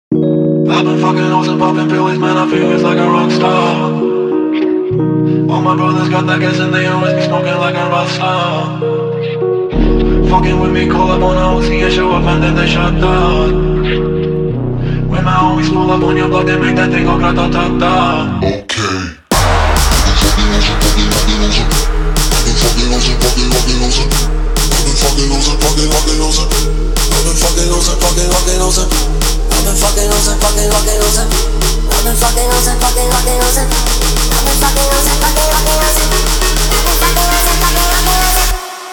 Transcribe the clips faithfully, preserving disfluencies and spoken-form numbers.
I've been fucking hoes and popping pills, man, I feel it's like a rock star. All my brothers got that gas and they always be smoking like a rock star. Fucking with me, call up on a O C and show up and then they shut down. When my homies pull up on your block, they make that thing go grata-ta-ta. Okay. Fucking losing, fucking, fucking losing. I've been fucking losing, fucking, fucking losing. I've been fucking losing, fucking, fucking losing. I've been fucking losing, fucking, fucking losing. I've been fucking losing, fucking, fucking losing. I've been fucking losing, fucking, fucking losing. I've been fucking losing, fucking, fucking losing.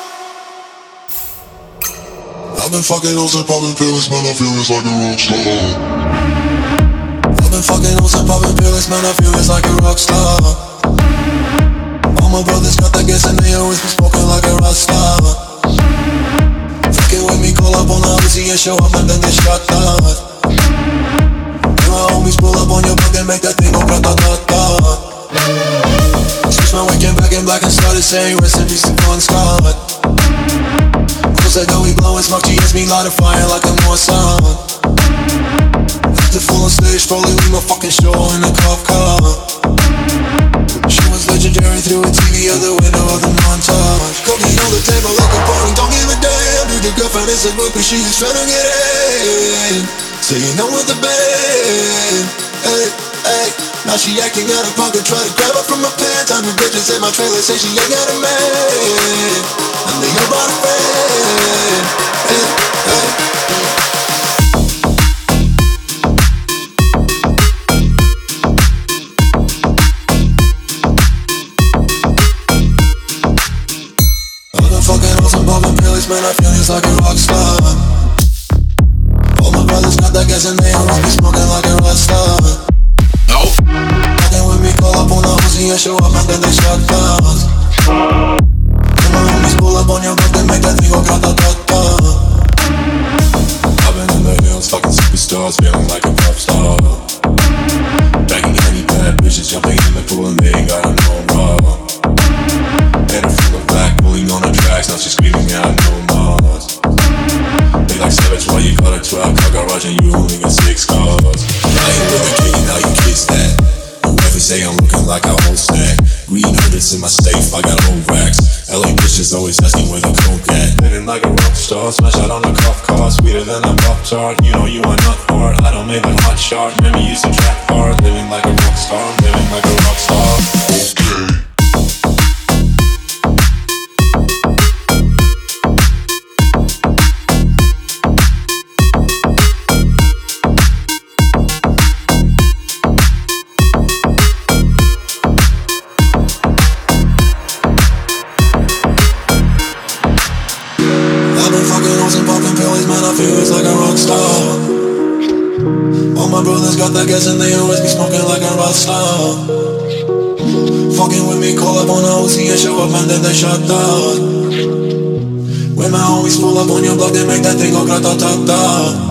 I've been fucking losing, popping pills, man, I feel it's like a rock star. I've been fucking losing, popping pills, man, I feel it's like a rock star. All my brothers got that gas and they always be smoking like a rock star. Fucking with me, call up on the O C and show up and then they shut down. When my homies pull up on your block, they make that thing go grata-ta-ta. Switch my weekend back in black and started saying rest in peace to Bon Scott. Cause I know we blowin' smoke, G S me light a fire like a Mossad. After full on stage, probably leave my fucking show in a cop car. She was legendary through a T V out the window of the montage. Cooking on the table like a party, don't give a damn. Dude, your girlfriend is a groupie, she is tryna get in. Saying I'm with the band. Hey, hey. Now she acting out of pocket, try to grab her from my pants. I'm the bitches in my trailer, say she ain't got a man. And they all about a friend. Hey, hey. Fucking on some poppin' pills, man, I feel it's like a rock star. All my brothers got that gas and they always be smoking like a rock star. No. Fucking with me, call up on the O C and show up and then they shut down. When my homies pull up on your block, they make that thing go grata-ta-ta. I've been in the hills, fucking superstars, feeling like a pop star. Banging any bad bitches, jumping in the pool and they ain't got no problem. Had her full of black, pulling on the tracks, now she's screaming out no more. They like savage, why you got a twelve car garage and you only got six cars. I ain't with a king, now you kiss that. Whoever say I'm looking like a whole stack. Green hundreds in my safe, I got old racks. L A bitches always asking where the coke at. Living like a rock star, smash out on a cop car. Sweeter than a pop tart, you know you are not hard. I don't make a hot shot, remember you used to track hard. Living like a rock star, living like a rock star. Okay. I've been fucking hoes and popping pills, man, I feel it's like a rock star. All my brothers got that gas and they always be smoking like a rock star. Fucking with me, call up on the O C and show up and then they shut down. When my homies pull up on your block, they make that thing go grata-ta-ta.